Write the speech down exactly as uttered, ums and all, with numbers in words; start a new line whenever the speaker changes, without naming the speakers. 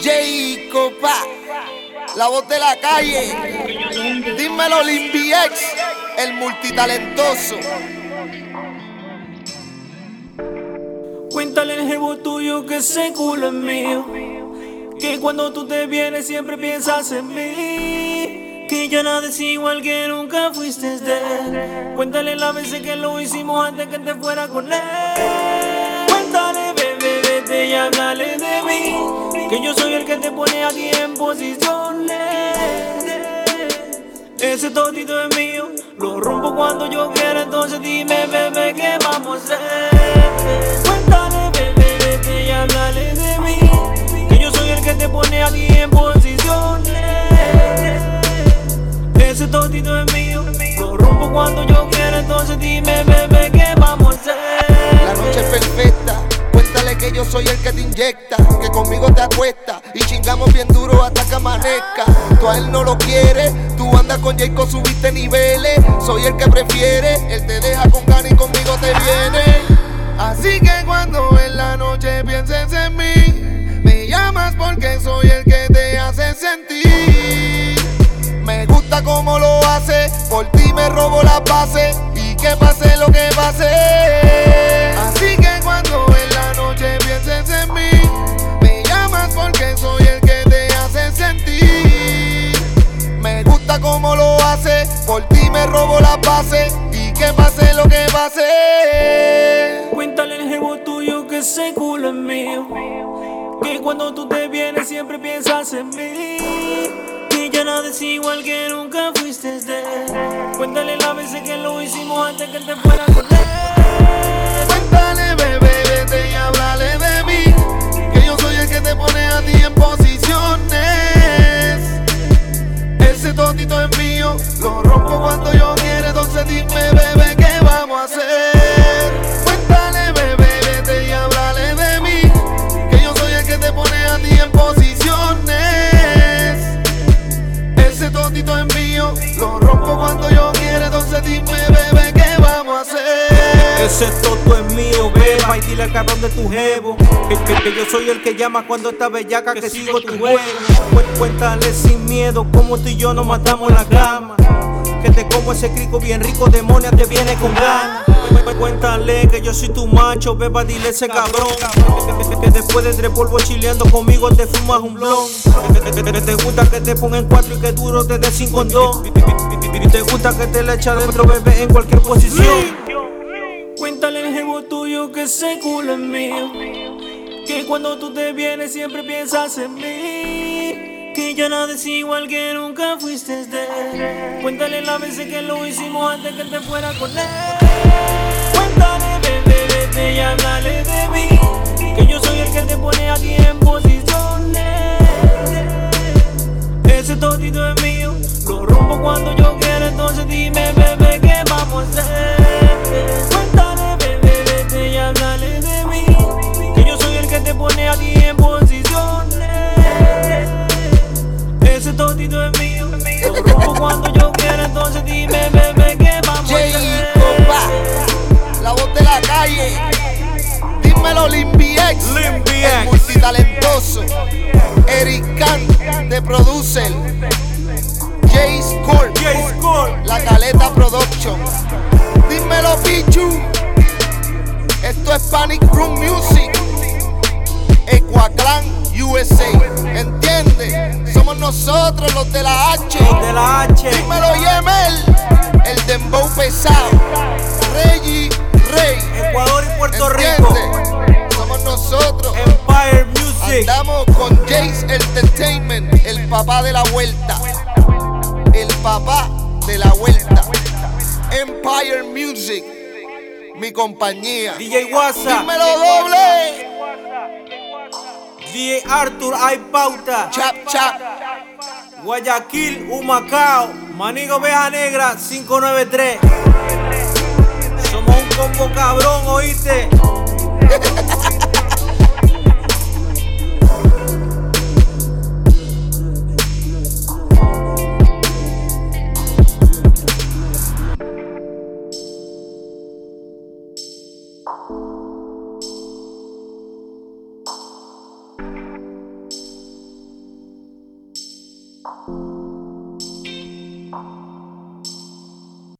J. Copa, la voz de la calle. Dímelo, Limby X, el multitalentoso.
Cuéntale al jevo tuyo que ese culo es mío, que cuando tú te vienes siempre piensas en mí, que ya nada es igual, que nunca fuiste de él. Cuéntale las veces que lo hicimos antes que te fuera con él. Cuéntale, bebé, vete y háblale de mí, que yo soy el que te pone a ti en posiciones. Ese todito es mío, lo rompo cuando yo quiera. Entonces dime, bebé, ¿qué vamos a hacer? Cuéntale, bebé, vete y háblale de mí, que yo soy el que te pone a ti en posiciones. Ese todito es mío, lo rompo cuando yo quiera. Entonces dime, bebé, ¿qué vamos a hacer?
La noche es perfecta, cuéntale que yo soy el que te inyecta, que conmigo te acuesta y chingamos bien duro hasta que amanezca. Tú a él no lo quieres, tú andas con Jacob, subiste niveles. Soy el que prefiere, él te deja con ganas y conmigo te viene. Así que cuando en la noche pienses en mí, me llamas porque soy el que te hace sentir. Me gusta como lo hace, por ti me robo la base y que pase lo que pase. Así que cuando en la noche pienses en mí, me llamas porque soy el que te hace sentir. Me gusta como lo hace, por ti me robo la base y que pase lo que pase.
Cuéntale al jevo tuyo que ese culo es mío, que cuando tú te vienes siempre piensas en mí, que ya nada es igual, que nunca fuiste de él. Cuéntale las veces que lo hicimos antes que él te fuera con él.
Cuéntale, bebé, vete y háblale de mí, que yo soy el que te pone a ti en posiciones. Ese todito es mío, lo rompo cuando yo quiera. Entonces dime, bebé, ¿qué vamos a hacer? Cuéntale, bebé, vete y háblale de mí, que yo soy el que te pone a ti en posiciones. Ese todito es mío, lo rompo cuando yo quiera. Entonces dime, bebé, ¿qué vamos a hacer?
Ese toto es mío, beba, y dile al cabrón de tu jevo que, que, que yo soy el que llama cuando está bellaca, que sigo tu juego. Cu- Cuéntale sin miedo cómo tú y yo nos matamos en la cama, que te como ese crico bien rico, demonia te viene con ganas. Cu- Cuéntale que yo soy tu macho, beba, dile a ese cabrón que, que- que después de tres polvos chileando conmigo te fumas un blon. Que, que- que te gusta que te pongan cuatro y que duro te dé cinco en dos. Y te gusta que te la echa adentro, bebé, en cualquier posición.
Cuéntale al jevo tuyo que ese culo es mío, que cuando tú te vienes siempre piensas en mí, que ya nada es igual, que nunca fuiste de él. Cuéntale las veces que lo hicimos antes que él te fuera con él. Cuéntale, bebé, vete y háblale de mí, que yo soy el que te pone a ti en posiciones. Ese todito es mío, lo rompo cuando yo quiera. Entonces dime, bebé, ¿qué vamos a hacer? Cuéntale, bebé, vete y háblale de mí, que yo soy el que te pone a ti en posiciones. Ese todito es mío, lo rompo cuando yo quiera. Entonces dime, bebé, ¿qué vamos a hacer?
J. Copa, la voz de la calle. Dímelo, Limby X,
Limby
el
X.
multitalentoso. Eric Khan, de producer. Jace Corp,
Jace Corp.
La Caleta Production. Dímelo, Pichu. Esto es Panic Room Music. Ecuaclan, U S A. ¿Entiendes? Somos nosotros los de la H.
Los de la H.
Dímelo, Yemel, el dembow pesado. Reggie Rey.
Ecuador y Puerto Rico.
¿Entiendes? Somos nosotros.
Empire Music.
Andamos con Jace Entertainment, el papá de la vuelta. El papá de la vuelta. Empire Music, mi compañía.
D J WhatsApp.
Dímelo, doble.
D J Arthur, hay pauta.
Chap, chap.
Guayaquil, Humacao. Manigo Oveja Negra, cinco nueve tres. Somos un combo cabrón, oíste.
Wow.